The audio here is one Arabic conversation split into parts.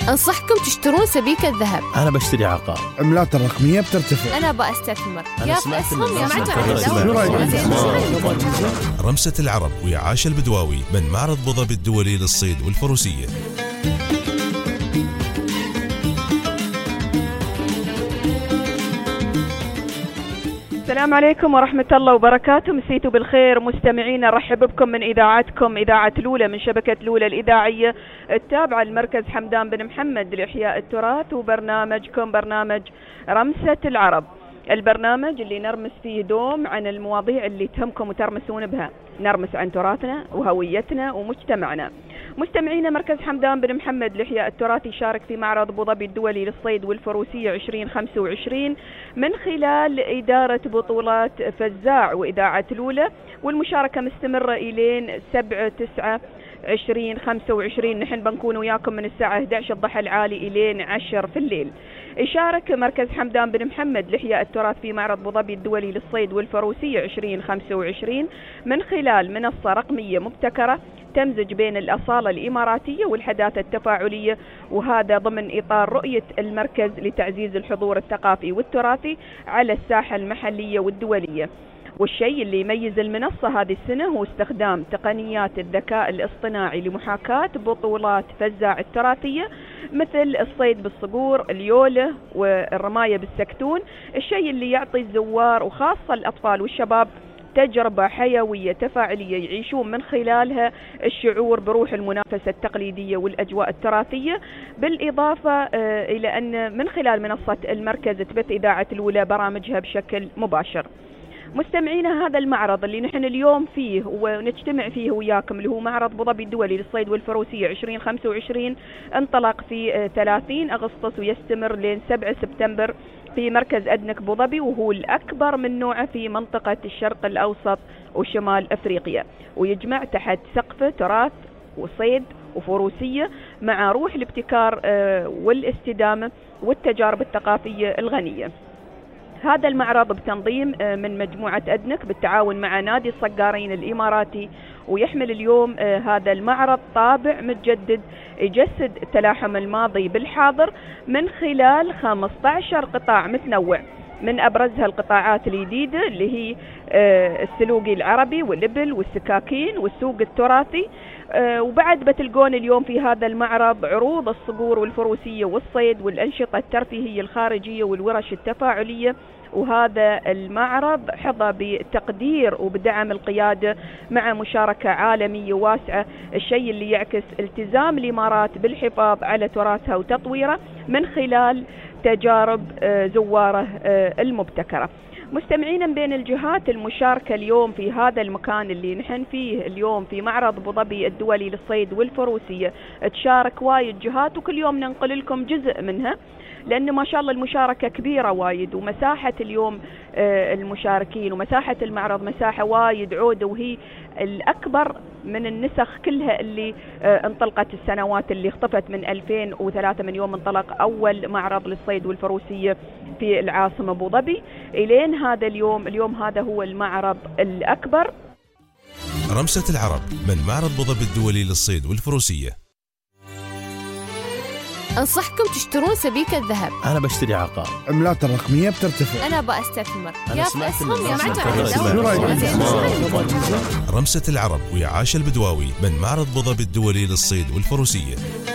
أنصحكم تشترون سبيكة ذهب. أنا بشتري عقار. عملات الرقمية بترتفع. أنا بأستثمر. أنا سمعت رمسة العرب ويا عاشا البدواوي من معرض أبوظبي الدولي للصيد والفروسية. السلام عليكم ورحمة الله وبركاته. مسيتوا بالخير مستمعينا، رحب بكم من إذاعتكم إذاعة لولة من شبكة لولة الإذاعية التابعة لمركز حمدان بن محمد لإحياء التراث، وبرنامجكم برنامج رمسة العرب، البرنامج اللي نرمس فيه دوم عن المواضيع اللي تهمكم وترمسون بها، نرمس عن تراثنا وهويتنا ومجتمعنا. مستمعينا، مركز حمدان بن محمد لإحياء التراث يشارك في معرض أبوظبي الدولي للصيد والفروسية 2025 من خلال إدارة بطولات فزاع وإذاعة لولة، والمشاركة مستمرة إلين 7/9/2025. نحن بنكون وياكم من الساعة 11 الضحى العالي إلين 10 في الليل. يشارك مركز حمدان بن محمد لإحياء التراث في معرض أبوظبي الدولي للصيد والفروسية 2025 من خلال منصة رقمية مبتكرة تمزج بين الأصالة الإماراتية والحداثة التفاعلية، وهذا ضمن إطار رؤية المركز لتعزيز الحضور الثقافي والتراثي على الساحة المحلية والدولية. والشيء اللي يميز المنصة هذه السنة هو استخدام تقنيات الذكاء الاصطناعي لمحاكاة بطولات فزاع التراثية مثل الصيد بالصقور، اليولة والرماية بالسكتون، الشيء اللي يعطي الزوار وخاصة الأطفال والشباب تجربة حيوية تفاعلية يعيشون من خلالها الشعور بروح المنافسة التقليدية والأجواء التراثية، بالإضافة إلى أن من خلال منصة المركز تبث إذاعة لولة برامجها بشكل مباشر. مستمعينا، هذا المعرض اللي نحن اليوم فيه ونجتمع فيه وياكم اللي هو معرض أبوظبي الدولي للصيد والفروسية 2025 انطلق في 30 أغسطس ويستمر لين 7 سبتمبر في مركز أدنك أبوظبي، وهو الأكبر من نوعه في منطقة الشرق الأوسط وشمال أفريقيا، ويجمع تحت سقف تراث وصيد وفروسية مع روح الابتكار والاستدامة والتجارب الثقافية الغنية. هذا المعرض بتنظيم من مجموعة أدنك بالتعاون مع نادي الصقارين الإماراتي، ويحمل اليوم هذا المعرض طابع متجدد يجسد تلاحم الماضي بالحاضر من خلال 15 قطاع متنوع، من أبرزها القطاعات الجديدة اللي هي السلوقي العربي والإبل والسكاكين والسوق التراثي. وبعد بتلقون اليوم في هذا المعرض عروض الصقور والفروسية والصيد والأنشطة الترفيهية الخارجية والورش التفاعلية. وهذا المعرض حظى بتقدير وبدعم القيادة مع مشاركة عالمية واسعة، الشيء اللي يعكس التزام الإمارات بالحفاظ على تراثها وتطويره من خلال تجارب زواره المبتكرة. مستمعين، بين الجهات المشاركة اليوم في هذا المكان اللي نحن فيه اليوم في معرض أبوظبي الدولي للصيد والفروسية تشارك وايد جهات، وكل يوم ننقل لكم جزء منها لأنه ما شاء الله المشاركة كبيرة وايد، ومساحة اليوم المشاركين ومساحة المعرض مساحة وايد عودة، وهي الأكبر من النسخ كلها اللي انطلقت السنوات اللي اختفت من 2003 من يوم انطلق أول معرض للصيد والفروسية في العاصمة أبوظبي إلين هذا اليوم هذا هو المعرض الأكبر. رمسة العرب من معرض أبوظبي الدولي للصيد والفروسية. أنصحكم تشترون سبيكة ذهب. أنا بشتري عقار. عملات الرقمية بترتفع. أنا بأستثمر. أنا سمعت رمسة العرب ويا عاشا البدواوي من معرض أبوظبي الدولي للصيد والفروسية.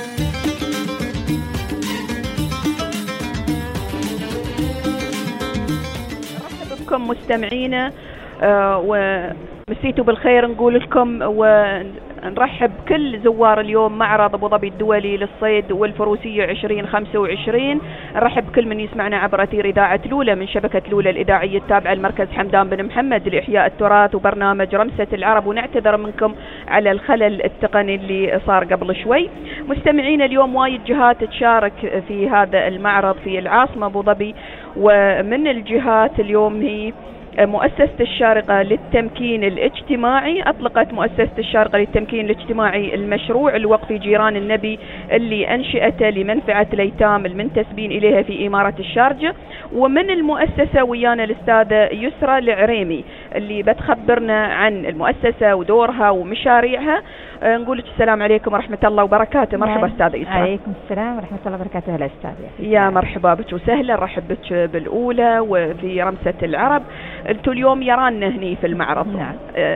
مرحبا بكم مستمعينا، ومسيتوا بالخير نقول لكم ونرحب كل زوار اليوم معرض أبوظبي الدولي للصيد والفروسية 2025. نرحب كل من يسمعنا عبر أثير إذاعة لولة من شبكة لولة الإذاعية التابعة لمركز حمدان بن محمد لإحياء التراث وبرنامج رمسة العرب، ونعتذر منكم على الخلل التقني اللي صار قبل شوي. مستمعين، اليوم وايد جهات تشارك في هذا المعرض في العاصمة أبوظبي، ومن الجهات اليوم هي مؤسسة الشارقة للتمكين الاجتماعي أطلقت مؤسسة الشارقة للتمكين الاجتماعي المشروع الوقفي جيران النبي اللي أنشئته لمنفعة الأيتام المنتسبين إليها في إمارة الشارقة. ومن المؤسسة ويانا الأستاذة يسرى العريمي اللي بتخبرنا عن المؤسسة ودورها ومشاريعها. نقول لك السلام عليكم ورحمة الله وبركاته. مرحبا أستاذة يسرى. عليكم السلام ورحمة الله وبركاته. هلا أستاذة. يا مرحبا بك وسهلا. نرحب بك بالأولى وفي رمسة العرب. انتوا اليوم يرانا هني في المعرض. نعم.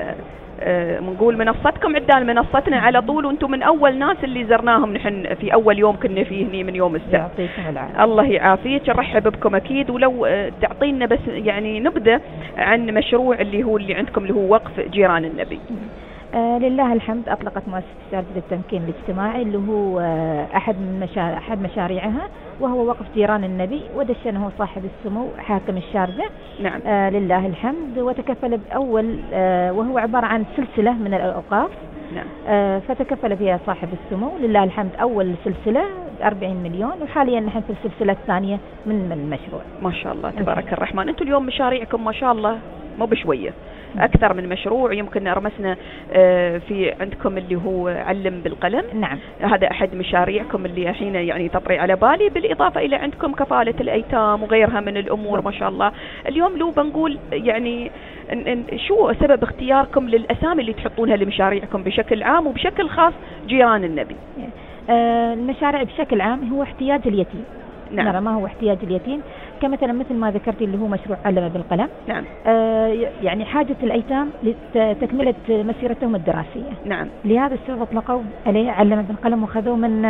نقول منصتكم عدان منصتنا على طول، وانتم من اول ناس اللي زرناهم نحن في اول يوم كنا فيه هني من يوم السبت. يعطيكم العافية. الله يعافيك. نرحب بكم اكيد. ولو تعطينا بس يعني نبذة عن مشروع اللي عندكم اللي هو وقف جيران النبي. لله الحمد. أطلقت مؤسسة الشارقة للتمكين الاجتماعي اللي هو أحد مشاريعها وهو وقف جيران النبي، ودشنه صاحب السمو حاكم الشارقة. نعم. لله الحمد. وتكفل بأول وهو عبارة عن سلسلة من الأوقاف. نعم. فتكفل فيها صاحب السمو لله الحمد أول سلسلة 40 مليون، وحاليا نحن في السلسلة الثانية من المشروع. ما شاء الله تبارك الرحمن. انتم اليوم مشاريعكم ما شاء الله مو بشوية، أكثر من مشروع. يمكن رمسنا في عندكم اللي هو علم بالقلم. نعم. هذا أحد مشاريعكم اللي الحين يعني تطري على بالي، بالإضافة إلى عندكم كفالة الأيتام وغيرها من الأمور ما شاء الله. اليوم لو بنقول يعني شو سبب اختياركم للأسامي اللي تحطونها لمشاريعكم بشكل عام وبشكل خاص جيران النبي؟ المشاريع بشكل عام هو احتياج اليتيم. نعم. ما هو احتياج اليتيم كمثلا مثل ما ذكرت اللي هو مشروع علم بالقلم. نعم. يعني حاجة الأيتام لتكملة مسيرتهم الدراسية. نعم. لهذا السبب أطلقوا عليه علم بالقلم، وخذوه من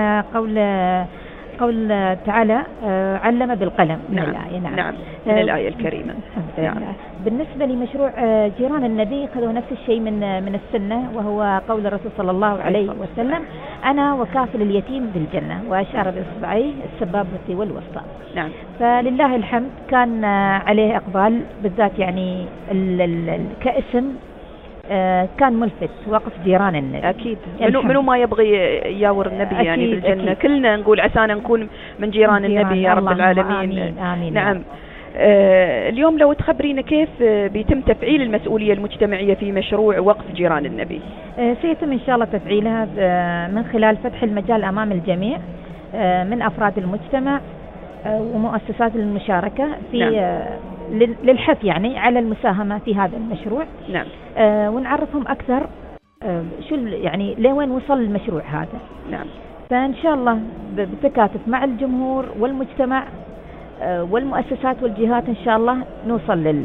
قول تعالى علم بالقلم. نعم. من الآية. نعم. نعم. من الآية الكريمة. نعم. بالنسبة لمشروع جيران النبي خذوا نفس الشيء من السنة، وهو قول الرسول صلى الله عليه وسلم: أنا وكافل اليتيم بالجنة، وأشار بإصبعيه السبابة والوسطى. نعم. فلله الحمد كان عليه إقبال بالذات، يعني كاسم كان ملفت وقف جيران النبي. أكيد. منو ما يبغي ياور النبي يعني بالجنة. كلنا نقول عسانا نكون من جيران النبي يا رب العالمين. آمين. آمين. نعم. اليوم لو تخبرينا كيف بيتم تفعيل المسؤولية المجتمعية في مشروع وقف جيران النبي؟ سيتم إن شاء الله تفعيلها من خلال فتح المجال أمام الجميع من أفراد المجتمع ومؤسسات المشاركة في نعم. للحث يعني على المساهمة في هذا المشروع. نعم. ونعرفهم أكثر شو يعني لوين وصل المشروع هذا. نعم. فإن شاء الله بتكاتف مع الجمهور والمجتمع والمؤسسات والجهات إن شاء الله نوصل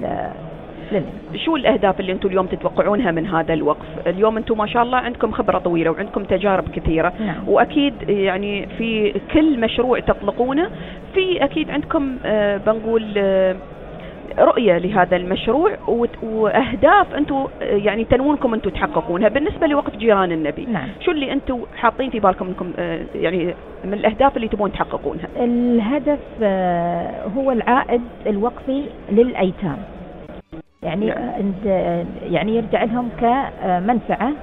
شو الأهداف اللي أنتم اليوم تتوقعونها من هذا الوقف؟ اليوم أنتم ما شاء الله عندكم خبرة طويلة وعندكم تجارب كثيرة. نعم. وأكيد يعني في كل مشروع تطلقونه في أكيد عندكم بنقول رؤية لهذا المشروع وأهداف أنتم يعني تنوونكم أنتم تحققونها. بالنسبة لوقف جيران النبي. نعم. شو اللي أنتم حاطين في بالكم أنكم يعني من الأهداف اللي تبون تحققونها؟ الهدف هو العائد الوقفي للأيتام، يعني نعم. يعني يرجع لهم كمنفعة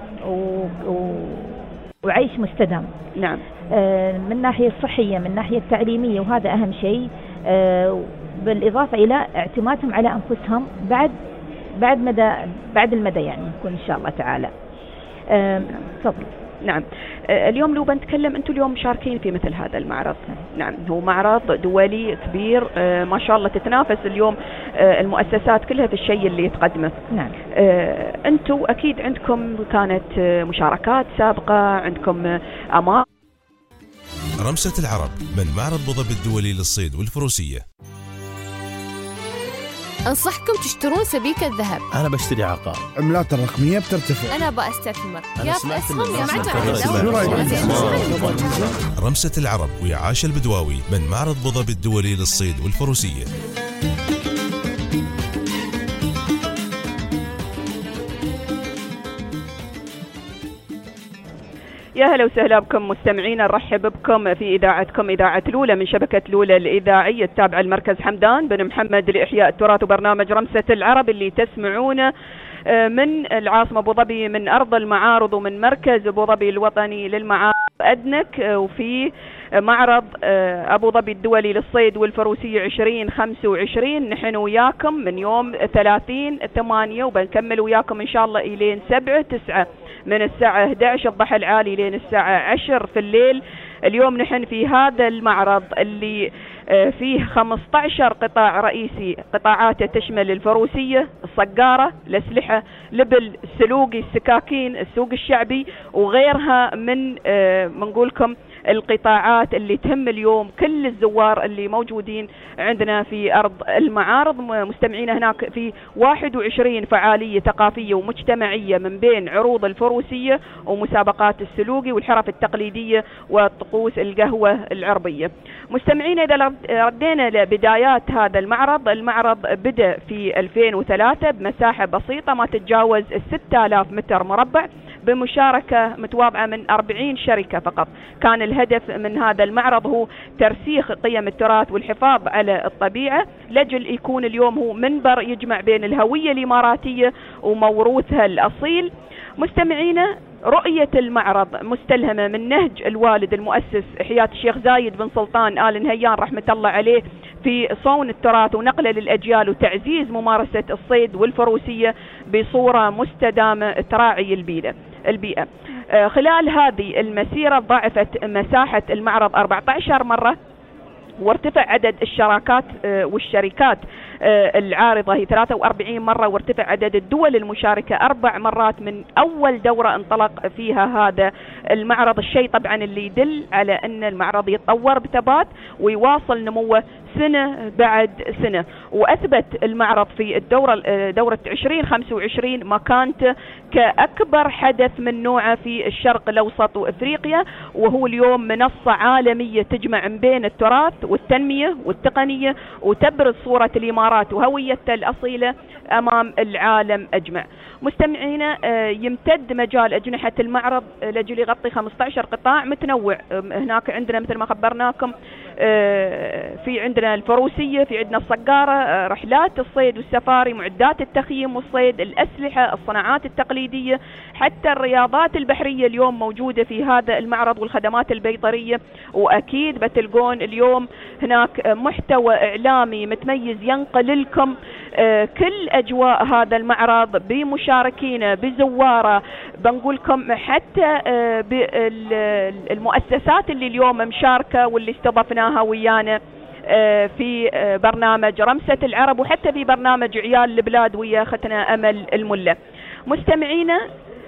وعيش مستدام. نعم. من الناحية الصحية، من الناحية التعليمية، وهذا أهم شيء، بالإضافة إلى اعتمادهم على أنفسهم بعد المدى يعني يكون إن شاء الله تعالى. تفضل. نعم. اليوم لو بنتكلم أنتم اليوم مشاركين في مثل هذا المعرض. نعم. هو معرض دولي كبير ما شاء الله تتنافس اليوم المؤسسات كلها في الشيء اللي تقدمه. نعم. أنتم أكيد عندكم كانت مشاركات سابقة، عندكم أمار. رمسة العرب من معرض أبو ظبي الدولي للصيد والفروسية. أنصحكم تشترون سبيكة ذهب. أنا بشتري عقار. عملات الرقمية بترتفع. أنا بأستثمر. أنا سمعت رمسة العرب ويا عاشا البدواوي من معرض أبو ظبي الدولي للصيد والفروسية. يا هلا وسهلا بكم مستمعينا. نرحب بكم في إذاعتكم إذاعة لولا من شبكة لولا الإذاعية التابعة لمركز حمدان بن محمد لإحياء التراث، وبرنامج رمسة العرب اللي تسمعونه من العاصمة أبو ظبي، من أرض المعارض ومن مركز أبو ظبي الوطني للمعارض أدنك وفي معرض أبو ظبي الدولي للصيد والفروسية 2025. نحن وياكم من يوم 30/8 وبنكمل وياكم إن شاء الله إلين 7/9 من الساعة 11 الضحى العالي لين الساعة 10 في الليل. اليوم نحن في هذا المعرض اللي فيه 15 قطاع رئيسي، قطاعاته تشمل الفروسية، الصقارة، الأسلحة، لبل، السلوقي، السكاكين، السوق الشعبي وغيرها من منقولكم القطاعات اللي تهم اليوم كل الزوار اللي موجودين عندنا في أرض المعارض. مستمعين هناك في 21 فعالية ثقافية ومجتمعية من بين عروض الفروسية ومسابقات السلوقي والحرف التقليدية وطقوس القهوة العربية. مستمعين إذا ردينا لبدايات هذا المعرض بدأ في 2003 بمساحة بسيطة ما تتجاوز 6000 متر مربع بمشاركة متواضعة من 40 شركة فقط. كان الهدف من هذا المعرض هو ترسيخ قيم التراث والحفاظ على الطبيعة لأجل يكون اليوم هو منبر يجمع بين الهوية الإماراتية وموروثها الأصيل. مستمعينا رؤية المعرض مستلهمة من نهج الوالد المؤسس حياة الشيخ زايد بن سلطان آل نهيان رحمة الله عليه في صون التراث ونقله للأجيال وتعزيز ممارسة الصيد والفروسية بصورة مستدامة تراعي البيئة. خلال هذه المسيرة ضاعفت مساحة المعرض 14 مرة، وارتفع عدد الشراكات والشركات العارضة هي 43 مرة، وارتفع عدد الدول المشاركة 4 مرات من أول دورة انطلق فيها هذا المعرض. الشيء طبعا اللي يدل على أن المعرض يتطور بثبات ويواصل نموه سنة بعد سنة. وأثبت المعرض في دورة 2025 مكانته كأكبر حدث من نوعه في الشرق الأوسط وإفريقيا، وهو اليوم منصة عالمية تجمع بين التراث والتنمية والتقنية وتبرز صورة الإمارات وهويتها الأصيلة أمام العالم أجمع. مستمعينا يمتد مجال أجنحة المعرض لأجل يغطي 15 قطاع متنوع. هناك عندنا مثل ما خبرناكم في عندنا الفروسية، في عندنا الصقارة، رحلات الصيد والسفاري، معدات التخييم والصيد، الأسلحة، الصناعات التقليدية، حتى الرياضات البحرية اليوم موجودة في هذا المعرض والخدمات البيطرية. وأكيد بتلقون اليوم هناك محتوى إعلامي متميز ينقل لكم كل أجواء هذا المعرض بمشاركين بزواره، بنقولكم حتى بالمؤسسات اللي اليوم مشاركة واللي استضفناها ويانا في برنامج رمسة العرب وحتى في برنامج عيال البلاد ويا اختنا أمل الملة. مستمعينا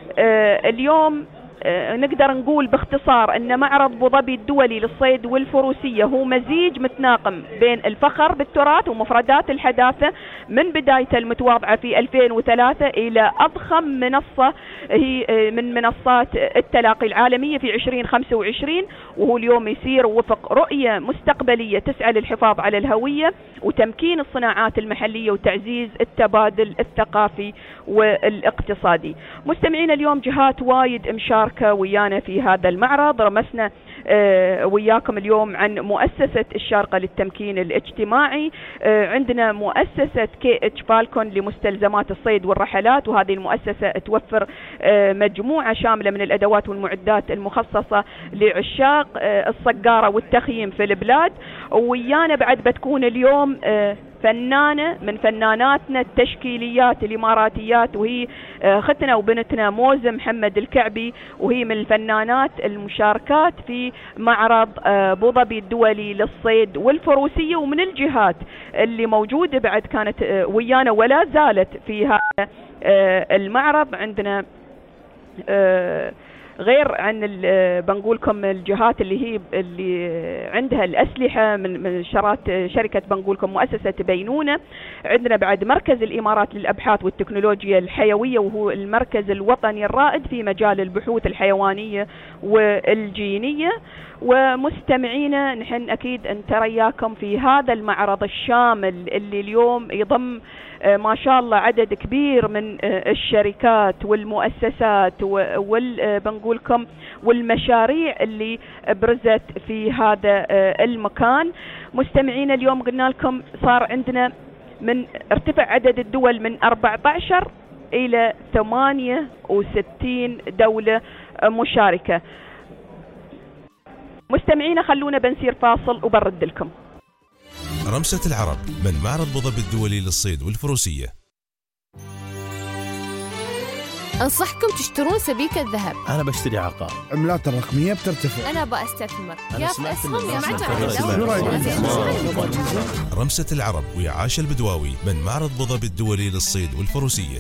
اليوم نقدر نقول باختصار أن معرض أبو ظبي الدولي للصيد والفروسية هو مزيج متناغم بين الفخر بالتراث ومفردات الحداثة من بدايته المتواضعة في 2003 إلى أضخم منصة هي من منصات التلاقي العالمية في 2025، وهو اليوم يسير وفق رؤية مستقبلية تسعى للحفاظ على الهوية وتمكين الصناعات المحلية وتعزيز التبادل الثقافي والاقتصادي. مستمعين اليوم جهات وايد مشاركة ويانا في هذا المعرض. رمسنا وياكم اليوم عن مؤسسة الشارقة للتمكين الاجتماعي، عندنا مؤسسة KH فالكون لمستلزمات الصيد والرحلات، وهذه المؤسسة توفر مجموعة شاملة من الأدوات والمعدات المخصصة لعشاق الصقارة والتخييم في البلاد. ويانا بعد بتكون اليوم فنانة من فناناتنا التشكيليات الإماراتيات، وهي اختنا وبنتنا موزة محمد الكعبي، وهي من الفنانات المشاركات في معرض أبو ظبي الدولي للصيد والفروسية. ومن الجهات اللي موجودة بعد كانت ويانا ولا زالت في هذا المعرض عندنا غير عن بنقولكم الجهات اللي عندها الأسلحة من شركة بنقولكم مؤسسة بينونة. عندنا بعد مركز الإمارات للأبحاث والتكنولوجيا الحيوية، وهو المركز الوطني الرائد في مجال البحوث الحيوانية والجينية. ومستمعينا نحن أكيد نترياكم في هذا المعرض الشامل اللي اليوم يضم ما شاء الله عدد كبير من الشركات والمؤسسات بنقولكم والمشاريع اللي برزت في هذا المكان. مستمعين اليوم قلنا لكم صار عندنا من ارتفع عدد الدول من 14 إلى 68 دولة مشاركة. مستمعينا خلونا بنسير فاصل وبرد لكم. رمسة العرب من معرض ابوظبي الدولي للصيد والفروسية. أنصحكم تشترون سبيكة ذهب. أنا بشتري عقار. عملات الرقمية بترتفع. أنا أستثمر. أنا يا سمعت أسهم إن يا رمسة العرب ويا عاشا البدواوي من معرض ابوظبي الدولي للصيد والفروسية.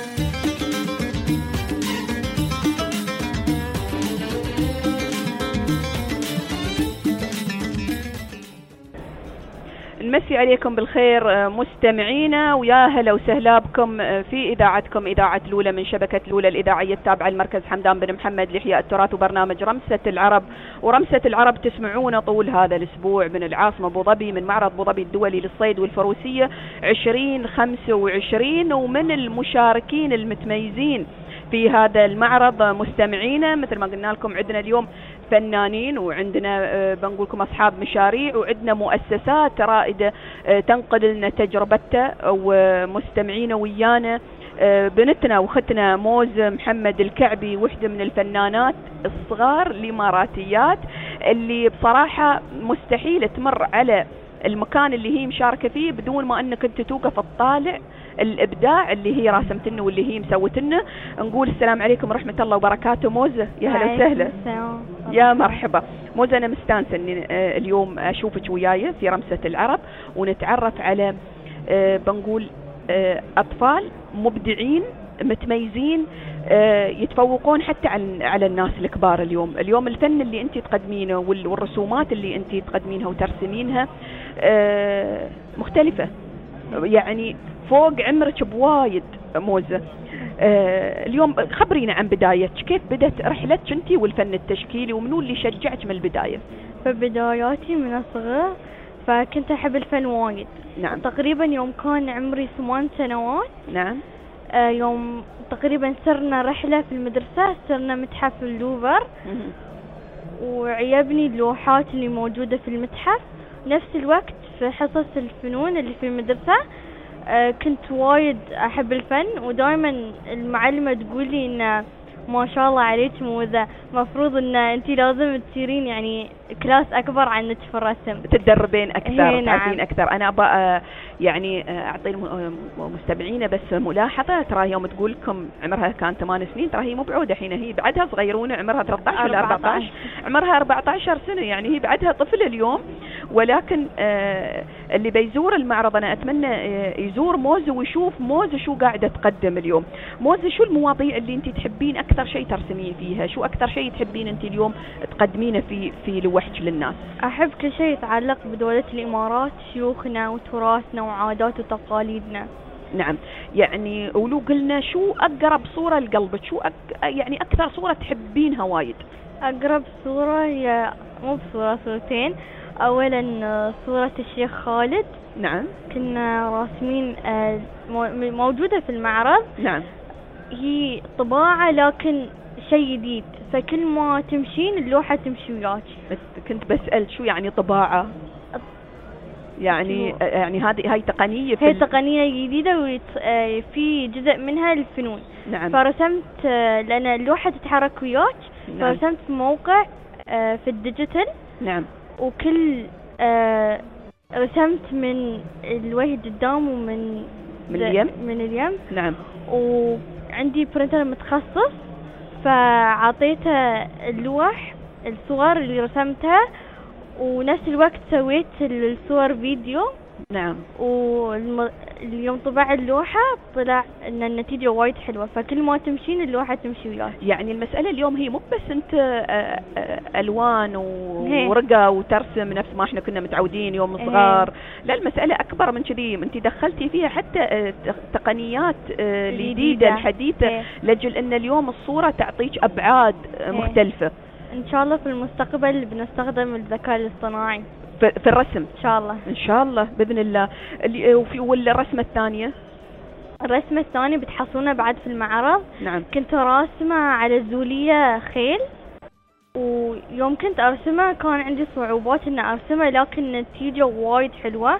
نمسي عليكم بالخير مستمعينا، ويا هلا وسهلا بكم في إذاعتكم إذاعة لولا من شبكة لولا الإذاعية التابعة لمركز حمدان بن محمد لإحياء التراث، وبرنامج رمسة العرب. ورمسة العرب تسمعونه طول هذا الأسبوع من العاصمة أبوظبي، من معرض أبوظبي الدولي للصيد والفروسية 2025، ومن المشاركين المتميزين في هذا المعرض مستمعينا مثل ما قلنا لكم عندنا اليوم فنانين، وعندنا بنقول لكم أصحاب مشاريع، وعندنا مؤسسات رائدة تنقل لنا تجربتها. ومستمعينا ويانا بنتنا وختنا موز محمد الكعبي، وحدة من الفنانات الصغار الإماراتيات اللي بصراحة مستحيل تمر على المكان اللي هي مشاركة فيه بدون ما أنك أنت توقف تطالع الإبداع اللي هي راسمتنا واللي هي مسوتنا. نقول السلام عليكم ورحمة الله وبركاته. موزة يا هلا وسهلا. يا مرحبا موزة، أنا مستانسة أني اليوم أشوفك وياي في رمسة العرب، ونتعرف على بنقول أطفال مبدعين متميزين يتفوقون حتى على الناس الكبار. اليوم الفن اللي انت تقدمينه والرسومات اللي انت تقدمينها وترسمينها مختلفة، يعني فوق عمرك بوايد موزة. اليوم خبرينا عن بدايتك، كيف بدأت رحلتك انت والفن التشكيلي، ومنو اللي شجعك من البداية؟ فبداياتي من الصغر فكنت أحب الفن وايد. نعم. تقريبا يوم كان عمري 8 سنوات. نعم. يوم تقريبا سرنا رحلة في المدرسة، سرنا متحف اللوفر، وعجبني اللوحات اللي موجودة في المتحف. نفس الوقت في حصص الفنون اللي في المدرسة كنت وايد أحب الفن، ودائما المعلمة تقولي إن ما شاء الله عليك موزة، مفروض إن أنتي لازم تصيرين يعني كلاس أكبر عنك في الرسم، تتدربين أكثر، تعرفين أكثر. أنا أبغى يعني أعطي المستمعين بس ملاحظة، ترى يوم تقول لكم عمرها كان 8 سنين، ترى هي مو بعودة، حين هي بعدها صغيرونة، عمرها 13 ولا 14، عمرها 14 سنة، يعني هي بعدها طفلة اليوم. ولكن اللي بيزور المعرض أنا أتمنى يزور موزة ويشوف موزة شو قاعدة تقدم اليوم. موزة شو المواضيع اللي أنت تحبين أكثر شيء ترسمين فيها؟ شو أكثر شيء تحبين أنت اليوم تقدمينه في لوحك للناس؟ أحب كل شيء يتعلق بدولة الإمارات، شيوخنا وتراثنا وعادات وتقاليدنا. نعم، يعني ولو قلنا شو أقرب صورة لقلبك، شو يعني أكثر صورة تحبينها وايد؟ أقرب صورة هي مو بصورة، صورتين. أولا صورة الشيخ خالد. نعم. كنا راسمين موجودة في المعرض. نعم. هي طباعة لكن شيء جديد، فكل ما تمشين اللوحة تمشي وياك. بس كنت بسأل شو يعني طباعة؟ يعني هاي تقنية، هي تقنية جديدة وفي جزء منها الفنون. نعم. فرسمت لأن اللوحة تتحرك وياك. نعم. فرسمت موقع في الديجيتال. نعم. وكل رسمت من الوجه قدام ومن اليم. نعم. وعندي برينتر متخصص، فعطيته اللوح الصور اللي رسمتها، ونفس الوقت سويت الصور فيديو. نعم. واليوم طبع اللوحة طلع ان النتيجة وايد حلوة، فكل ما تمشين اللوحة تمشي وياك. يعني المسألة اليوم هي مو بس انت الوان ورقة وترسم نفس ما احنا كنا متعودين يوم صغار، لا المسألة اكبر من كذي، انت دخلتي فيها حتى تقنيات الجديدة الحديثة لاجل ان اليوم الصورة تعطيك ابعاد مختلفة. ان شاء الله في المستقبل بنستخدم الذكاء الاصطناعي في الرسم ان شاء الله. ان شاء الله باذن الله. والرسمة الثانية؟ الرسمة الثانية بتحصلونها بعد في المعرض. نعم. كنت راسمة على الزولية خيل، ويوم كنت ارسمها كان عندي صعوبات ان ارسمها، لكن النتيجة وايد حلوة.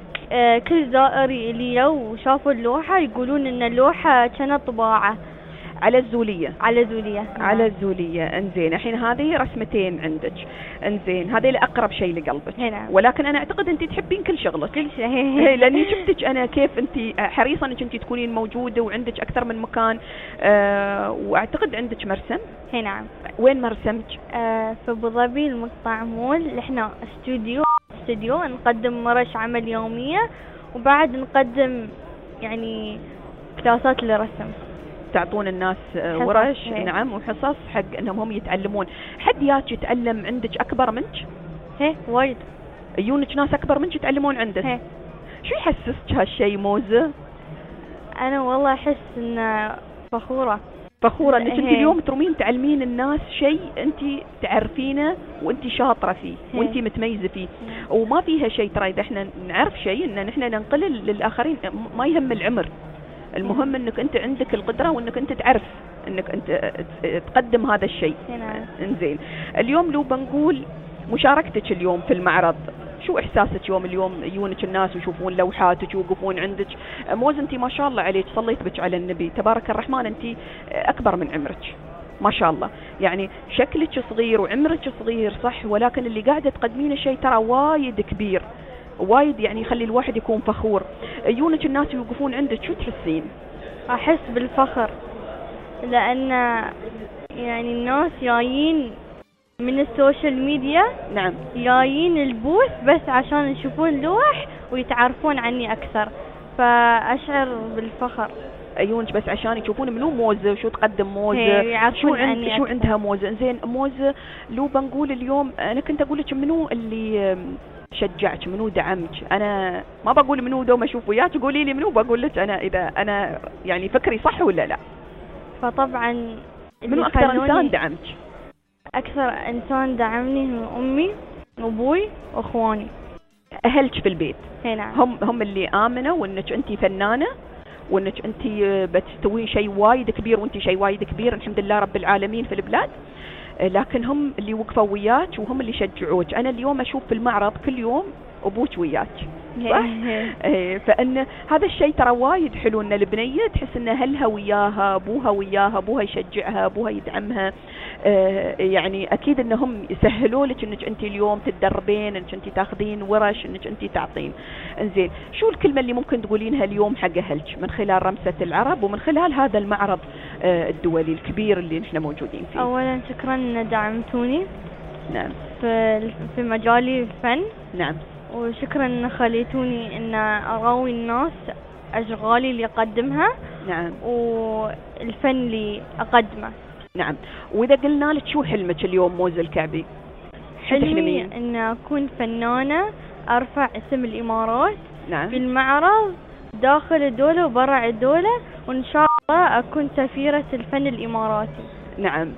كل زائري اللي لو شافوا اللوحة يقولون ان اللوحة كانت طباعة. على الزولية. على زولية. على الزولية. انزين الحين هذه رسمتين عندك، انزين هذه اقرب شيء لقلبك. نعم. ولكن انا اعتقد انت تحبين كل شغلك. كل شيء. لاني شفتك انا كيف انت حريصه انك انت تكونين موجوده وعندك اكثر من مكان. واعتقد عندك مرسم. نعم. وين مرسمك؟ في ابو ظبي المقطع مول. احنا استوديو نقدم ورش عمل يوميه، وبعد نقدم يعني كلاسات للرسم. تعطون الناس ورش. نعم، وحصص حق انهم هم يتعلمون. حد ياك يتعلم عندك اكبر منك؟ وايد يجونك ناس اكبر منك يتعلمون عندك. شو يحسسك هالشيء موزة؟ انا والله احس ان فخورة انك انت اليوم ترومين تعلمين الناس شيء انت تعرفينه وانت شاطرة فيه وانت متميزة فيه. وما فيها شيء ترى اذا احنا نعرف شيء ان احنا ننقله للاخرين. ما يهم العمر، المهم انك انت عندك القدرة وانك انت تعرف انك انت تقدم هذا الشيء. انزين اليوم لو بنقول مشاركتك اليوم في المعرض، شو احساسك اليوم يجونك الناس ويشوفون لوحاتك ويوقفون عندك؟ موز انت ما شاء الله عليك، صليت بك على النبي تبارك الرحمن، انت اكبر من عمرك ما شاء الله. يعني شكلك صغير وعمرك صغير صح، ولكن اللي قاعده تقدمينه شيء ترى وايد كبير، وايد يعني يخلي الواحد يكون فخور. يجونك الناس يوقفون عندك، شو تحسين؟ احس بالفخر، لان يعني الناس جايين من السوشيال ميديا. نعم. جايين البوث بس عشان يشوفون لوح ويتعرفون عني اكثر، فاشعر بالفخر. يجونك بس عشان يشوفون منو موزة وشو تقدم موزة، شو عندها موزة. زين موزة لو بنقول اليوم، انا كنت اقول لك منو اللي شجعك، منو دعمك؟ انا ما بقول منو دوم اشوف وياك، قولي لي منو بقول لك انا اذا انا يعني فكري صح ولا لا. فطبعا منو اكثر انسان دعمك؟ اكثر انسان دعمني هو امي وابوي واخواني. اهلك في البيت. نعم. هم اللي امنوا وانك انت فنانة وانك انت بتسوين شيء وايد كبير، وانت شيء وايد كبير الحمد لله رب العالمين في البلاد. لكن هم اللي وقفوا وياك وهم اللي شجعوك. انا اليوم اشوف في المعرض كل يوم ابوك وياك صح؟ فان هذا الشيء ترى وايد حلو، ان البنيه تحس ان اهلها وياها، ابوها يشجعها، ابوها يدعمها. يعني اكيد انهم يسهلوا لك انك انت اليوم تتدربين، انك انت تاخذين ورش، انك انت تعطين. انزين شو الكلمه اللي ممكن تقولينها اليوم حق اهلك من خلال رمسة العرب ومن خلال هذا المعرض الدولي الكبير اللي نحن موجودين فيه؟ اولا شكرا ان دعمتوني. نعم. في مجالي الفن. نعم. وشكرا ان خليتوني ان اراوي الناس اشغالي اللي اقدمها. نعم. والفن اللي اقدمه. نعم. واذا قلنا لك شو حلمك اليوم موزة الكعبي؟ حلمي ان اكون فنانة ارفع اسم الامارات. نعم. في المعرض داخل الدولة وبرع الدولة، وان شاء الله اكون سفيرة الفن الاماراتي. نعم.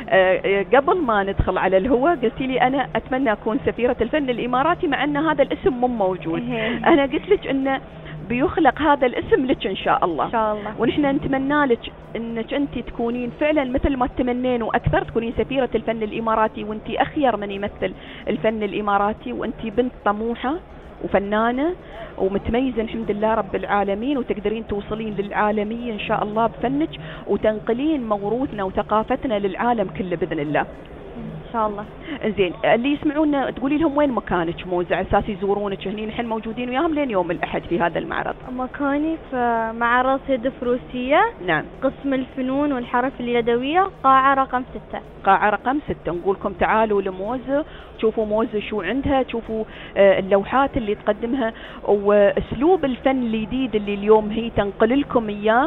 قبل ما ندخل على الهواء قلتي لي انا اتمنى اكون سفيرة الفن الاماراتي، مع ان هذا الاسم مو موجود. انا قلت لك انه بيخلق هذا الاسم لك ان شاء الله. ان شاء الله. ونحن نتمنى لك انك انت تكونين فعلا مثل ما تمنين واكثر، تكونين سفيرة الفن الاماراتي، وانت اخير من يمثل الفن الاماراتي، وانت بنت طموحة وفنانة ومتميزة الحمد لله رب العالمين، وتقدرين توصلين للعالمية ان شاء الله بفنك، وتنقلين موروثنا وثقافتنا للعالم كله باذن الله ان شاء الله. زين اللي يسمعونا تقولي لهم وين مكانك موزة على اساس يزورونك هني، نحن موجودين وياهم لين يوم الاحد في هذا المعرض. مكاني في معرض سيد فروسية. نعم. قسم الفنون والحرف اليدوية، قاعة رقم 6. قاعة رقم 6. نقولكم تعالوا لموزة، شوفوا موزة شو عندها، شوفوا اللوحات اللي تقدمها واسلوب الفن الجديد اللي اليوم هي تنقل لكم اياه،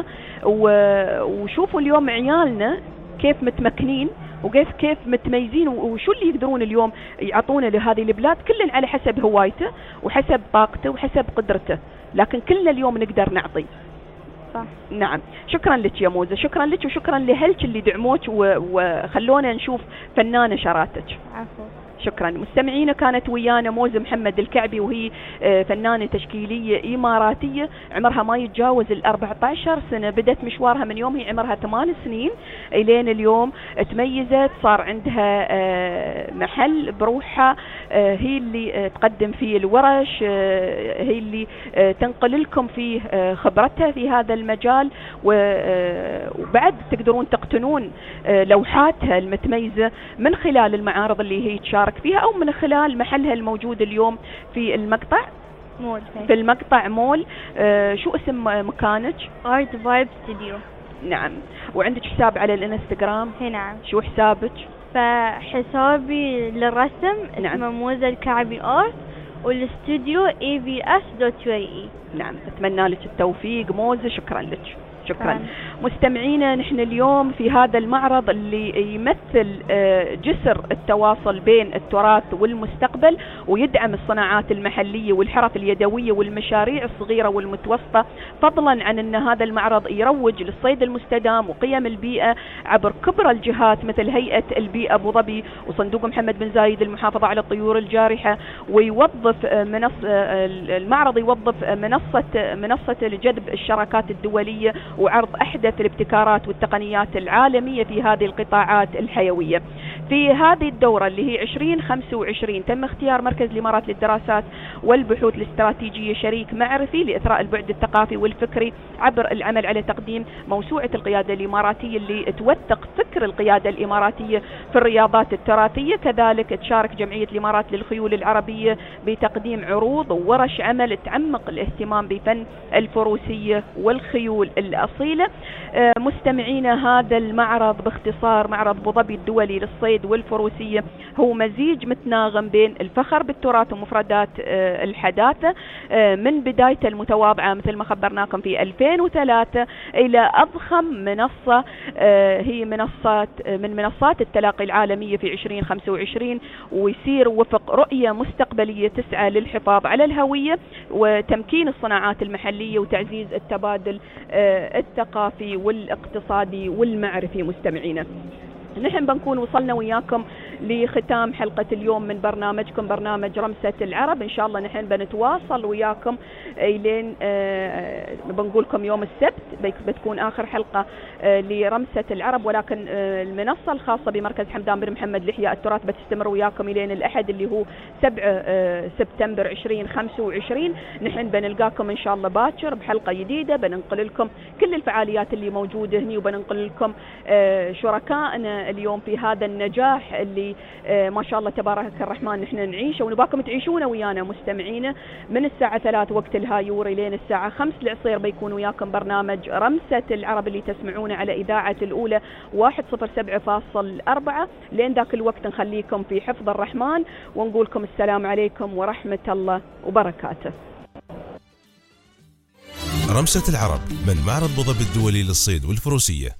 وشوفوا اليوم عيالنا كيف متمكنين وكيف متميزين، وشو اللي يقدرون اليوم يعطونه لهذه البلاد، كل على حسب هوايته وحسب طاقته وحسب قدرته، لكن كلنا اليوم نقدر نعطي. صح. نعم. شكرا لك يا موزة، شكرا لك وشكرا لأهلك اللي دعموك وخلونا نشوف فنانة شراتك. عفوا. شكرا. مستمعينا كانت ويانا موز محمد الكعبي، وهي فنانة تشكيلية إماراتية عمرها ما يتجاوز 14 سنة. بدت مشوارها من يوم هي عمرها 8 سنين إلين اليوم. تميزت، صار عندها محل بروحها، هي اللي تقدم فيه الورش، هي اللي تنقل لكم فيه خبرتها في هذا المجال، وبعد تقدرون تقتنون لوحاتها المتميزة من خلال المعارض اللي هي تشارك فيها أو من خلال محلها الموجود اليوم في المقطع مول. في المقطع مول. شو اسم مكانك؟ Art Vibe Studio. نعم. وعندك حساب على الانستغرام؟ نعم. شو حسابك؟ فحسابي للرسم نعم. اسمه موزة الكعبي آرت، والاستوديو avs.ua. نعم. أتمنى لك التوفيق موزة. شكرا لك. شكرا. مستمعينا، نحن اليوم في هذا المعرض اللي يمثل جسر التواصل بين التراث والمستقبل، ويدعم الصناعات المحلية والحرف اليدوية والمشاريع الصغيرة والمتوسطة، فضلا عن أن هذا المعرض يروج للصيد المستدام وقيم البيئة عبر كبرى الجهات مثل هيئة البيئة أبو ظبي وصندوق محمد بن زايد المحافظة على الطيور الجارحة. ويوظف المعرض يوظف منصة لجذب الشراكات الدولية وعرض أحدث الابتكارات والتقنيات العالمية في هذه القطاعات الحيوية. في هذه الدورة اللي هي 2025 تم اختيار مركز الإمارات للدراسات والبحوث الاستراتيجية شريك معرفي لإثراء البعد الثقافي والفكري عبر العمل على تقديم موسوعة القيادة الإماراتية اللي توثق فكر القيادة الإماراتية في الرياضات التراثية. كذلك تشارك جمعية الإمارات للخيول العربية بتقديم عروض وورش عمل تعمق الاهتمام بفن الفروسية والخيول الأصيلة. مستمعينا، هذا المعرض باختصار معرض أبو ظبي الدولي للصيد والفروسية هو مزيج متناغم بين الفخر بالتراث ومفردات الحداثة، من بدايته المتواضعة مثل ما خبرناكم في 2003 إلى أضخم منصة هي من منصات التلاقي العالمية في 2025، ويصير وفق رؤية مستقبلية تسعى للحفاظ على الهوية وتمكين الصناعات المحلية وتعزيز التبادل الثقافي والاقتصادي والمعرفي. مستمعينا، نحن بنكون وصلنا وياكم لختام حلقة اليوم من برنامجكم برنامج رمسة العرب. إن شاء الله نحن بنتواصل وياكم إلين بنقولكم يوم السبت بتكون آخر حلقة لرمسة العرب، ولكن المنصة الخاصة بمركز حمدان بن محمد لإحياء التراث بتستمر وياكم إلين الأحد اللي هو 7 سبتمبر 2025. نحن بنلقاكم إن شاء الله باكر بحلقة جديدة، بننقل لكم كل الفعاليات اللي موجودة هني، وبننقل لكم شركائنا اليوم في هذا النجاح اللي ما شاء الله تبارك الرحمن نحن نعيشه، ونباكم تعيشونه ويانا. مستمعينا، من الساعة 3 وقت الهايور لين الساعة 5 العصير بيكون وياكم برنامج رمسة العرب اللي تسمعونه على إذاعة الأولى 107.4. لين ذاك الوقت نخليكم في حفظ الرحمن ونقولكم السلام عليكم ورحمة الله وبركاته. رمسة العرب من معرض أبو ظبي الدولي للصيد والفروسية.